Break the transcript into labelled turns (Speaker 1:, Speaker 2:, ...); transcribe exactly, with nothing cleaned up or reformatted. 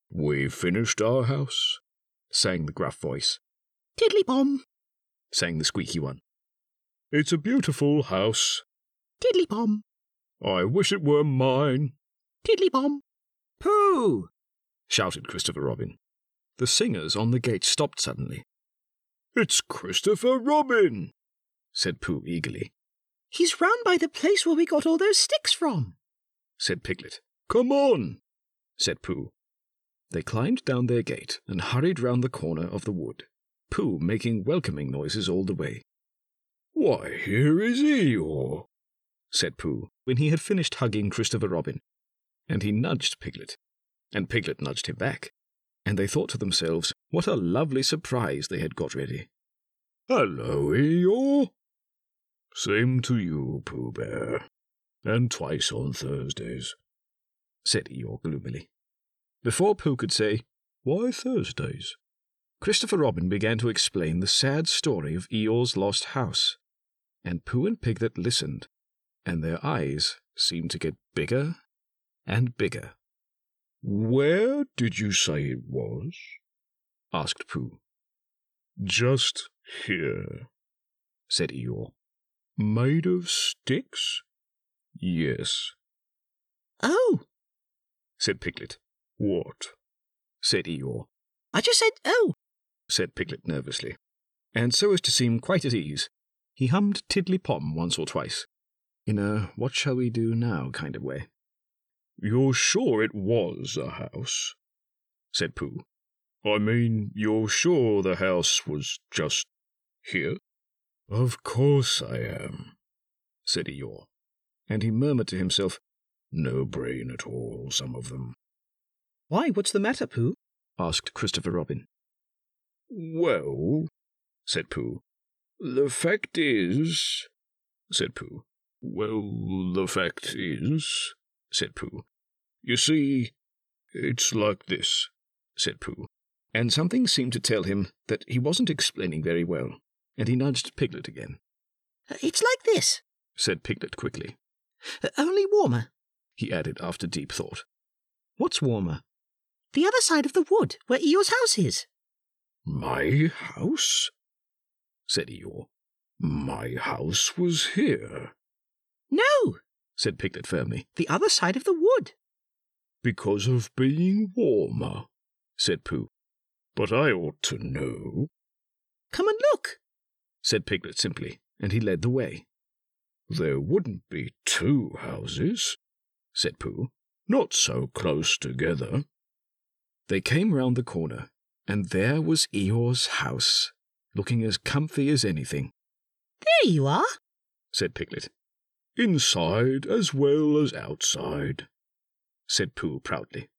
Speaker 1: "We've finished our house," sang the gruff voice.
Speaker 2: "Tiddly-bom,"
Speaker 1: sang the squeaky one. "It's a beautiful house."
Speaker 2: "Tiddly-bom."
Speaker 1: "I wish it were mine."
Speaker 2: "Tiddly-bom."
Speaker 3: "Pooh!"
Speaker 1: shouted Christopher Robin. The singers on the gate stopped suddenly. "It's Christopher Robin," said Pooh eagerly.
Speaker 2: "He's round by the place where we got all those sticks from,"
Speaker 1: said Piglet. "Come on," said Pooh. They climbed down their gate and hurried round the corner of the wood, Pooh making welcoming noises all the way. "Why, here is Eeyore," said Pooh, when he had finished hugging Christopher Robin, and he nudged Piglet, and Piglet nudged him back, and they thought to themselves what a lovely surprise they had got ready. "Hello, Eeyore." "Same to you, Pooh Bear, and twice on Thursdays," said Eeyore gloomily. Before Pooh could say, "Why Thursdays?" Christopher Robin began to explain the sad story of Eeyore's lost house, and Pooh and Piglet listened, and their eyes seemed to get bigger and bigger. "Where did you say it was?" asked Pooh. "Just here," said Eeyore. "Made of sticks?" "Yes."
Speaker 2: "Oh,"
Speaker 1: said Piglet. "What?" said Eeyore.
Speaker 2: "I just said, oh,"
Speaker 1: said Piglet nervously, and so as to seem quite at ease, he hummed Tiddly-Pom once or twice, in a what-shall-we-do-now kind of way. "You're sure it was a house?" said Pooh. "I mean, you're sure the house was just here?" "Of course I am," said Eeyore, and he murmured to himself, "No brain at all, some of them."
Speaker 2: "Why, what's the matter, Pooh?"
Speaker 1: asked Christopher Robin. "Well," said Pooh, "the fact is," said Pooh. "Well, the fact is," said Pooh. "You see, it's like this," said Pooh, and something seemed to tell him that he wasn't explaining very well, and he nudged Piglet again.
Speaker 2: "It's like this,"
Speaker 1: said Piglet quickly.
Speaker 2: "Only warmer,"
Speaker 1: he added after deep thought. "What's warmer?"
Speaker 2: "The other side of the wood, where Eeyore's house is."
Speaker 1: "My house?" said Eeyore. "My house was here."
Speaker 2: "No,"
Speaker 1: said Piglet firmly.
Speaker 2: "the other side of the wood."
Speaker 1: "Because of being warmer," said Pooh. "But I ought to know."
Speaker 2: "Come and look,"
Speaker 1: said Piglet simply, and he led the way. "There wouldn't be two houses," said Pooh. "Not so close together." They came round the corner, and there was Eeyore's house, looking as comfy as anything.
Speaker 2: "There you are,"
Speaker 1: said Piglet. "Inside as well as outside," said Pooh proudly.